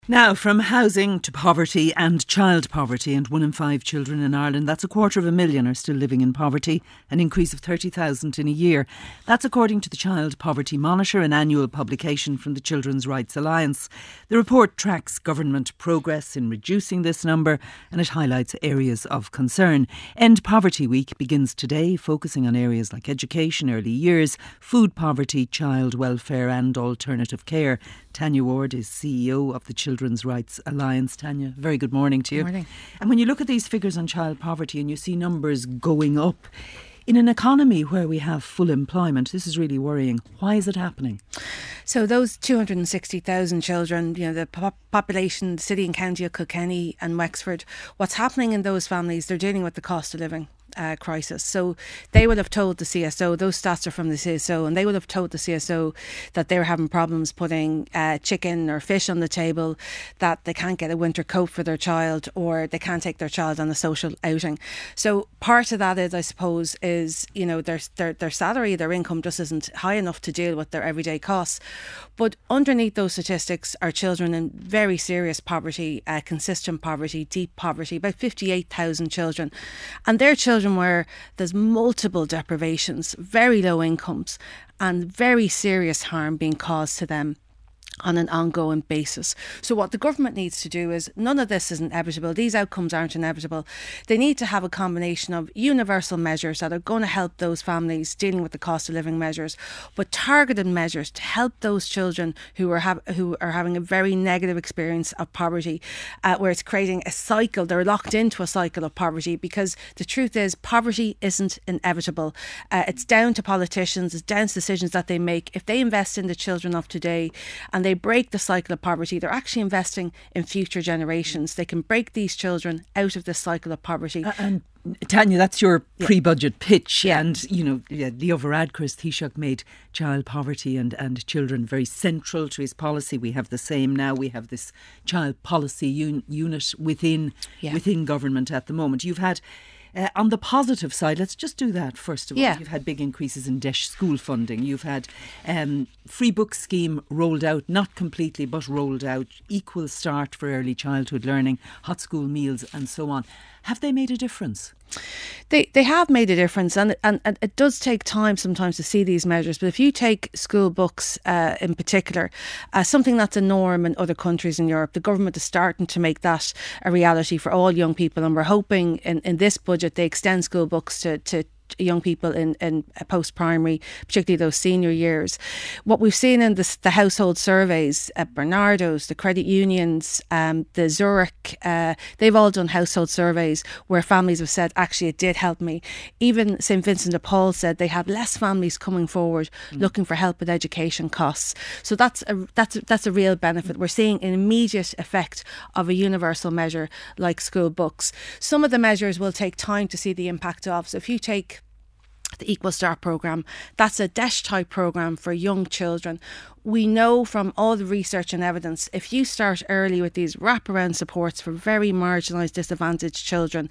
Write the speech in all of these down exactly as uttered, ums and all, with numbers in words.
Now, from housing to poverty and child poverty, and one in five children in Ireland, that's a quarter of a million, are still living in poverty, an increase of thirty thousand in a year. That's according to the Child Poverty Monitor, an annual publication from the Children's Rights Alliance. The report tracks government progress in reducing this number, and it highlights areas of concern. End Poverty Week begins today, focusing on areas like education, early years, food poverty, child welfare and alternative care. Tanya Ward is C E O of the Children's Rights Alliance. Tanya, very good morning to you. Good morning. And when you look at these figures on child poverty and you see numbers going up, in an economy where we have full employment, this is really worrying. Why is it happening? So those two hundred sixty thousand children, you know, the pop- population, the city and county of Kilkenny and Wexford, what's happening in those families, they're dealing with the cost of living Uh, crisis. So they would have told the C S O, those stats are from the C S O, and they would have told the C S O that they were having problems putting uh, chicken or fish on the table, that they can't get a winter coat for their child, or they can't take their child on a social outing. So part of that is, I suppose, is, you know, their, their, their salary, their income just isn't high enough to deal with their everyday costs. But underneath those statistics are children in very serious poverty, uh, consistent poverty, deep poverty, about fifty-eight thousand children. And they're children where there's multiple deprivations, very low incomes, and very serious harm being caused to them on an ongoing basis. So what the government needs to do is, none of this is inevitable. These outcomes aren't inevitable. They need to have a combination of universal measures that are going to help those families dealing with the cost of living measures, but targeted measures to help those children who are have, who are having a very negative experience of poverty, uh, where it's creating a cycle. They're locked into a cycle of poverty, because the truth is poverty isn't inevitable. Uh, it's down to politicians, it's down to decisions that they make. If they invest in the children of today and they They break the cycle of poverty, they're actually investing in future generations. They can break these children out of this cycle of poverty. Uh, and Tanya, that's your yeah. pre-budget pitch. Yeah. And, you know, yeah, Leo Varadkar, Taoiseach, made child poverty and, and children very central to his policy. We have the same now. We have this child policy un- unit within yeah. within government at the moment. You've had... Uh, on the positive side, let's just do that first of all. Yeah. You've had big increases in D E S H school funding. You've had um, free book scheme rolled out, not completely, but rolled out. Equal start for early childhood learning, hot school meals and so on. Have they made a difference? They they have made a difference, and, and, and it does take time sometimes to see these measures. But if you take school books uh, in particular, uh, something that's a norm in other countries in Europe, the government is starting to make that a reality for all young people. And we're hoping in, in this budget they extend school books to, to young people in, in post-primary, particularly those senior years. What we've seen in this, the household surveys at Bernardo's, the credit unions, um, the Zurich, uh, they've all done household surveys where families have said, actually, it did help me. Even Saint Vincent de Paul said they have less families coming forward mm. looking for help with education costs. So that's a, that's, a, that's a real benefit. We're seeing an immediate effect of a universal measure like school books. Some of the measures will take time to see the impact of. So if you take the Equal Start programme, that's a D E S H type programme for young children. We know from all the research and evidence, if you start early with these wraparound supports for very marginalised, disadvantaged children,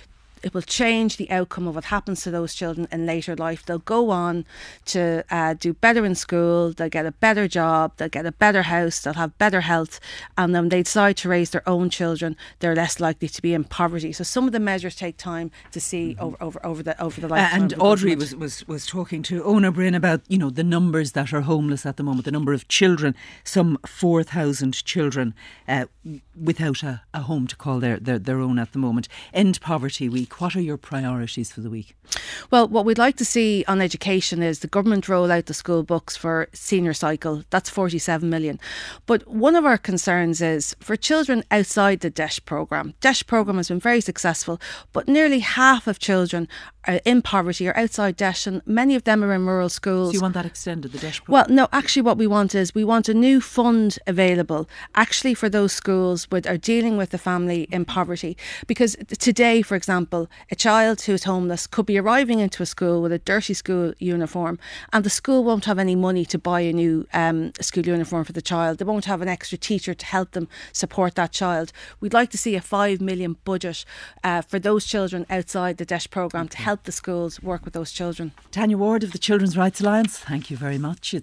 it will change the outcome of what happens to those children in later life. They'll go on to uh, do better in school, they'll get a better job, they'll get a better house, they'll have better health, and then they decide to raise their own children, they're less likely to be in poverty. So some of the measures take time to see mm-hmm. over, over over the over the lifetime. Uh, and Audrey was, was, was talking to Ona Bryn about, you know, the numbers that are homeless at the moment, the number of children, some four thousand children uh, without a, a home to call their, their, their own at the moment. End Poverty Week. What are your priorities for the week? Well, what we'd like to see on education is the government roll out the school books for senior cycle. That's forty-seven million. But one of our concerns is for children outside the D E S H programme. D E S H programme has been very successful, but nearly half of children are in poverty or outside D E S H, and many of them are in rural schools. So you want that extended, the D E S H programme? Well, no, actually what we want is we want a new fund available actually for those schools that are dealing with the family in poverty. Because today, for example, a child who is homeless could be arriving into a school with a dirty school uniform, and the school won't have any money to buy a new um, school uniform for the child. They won't have an extra teacher to help them support that child. We'd like to see a five million budget uh, for those children outside the D E S H programme to help the schools work with those children. Tanya Ward of the Children's Rights Alliance, thank you very much. It's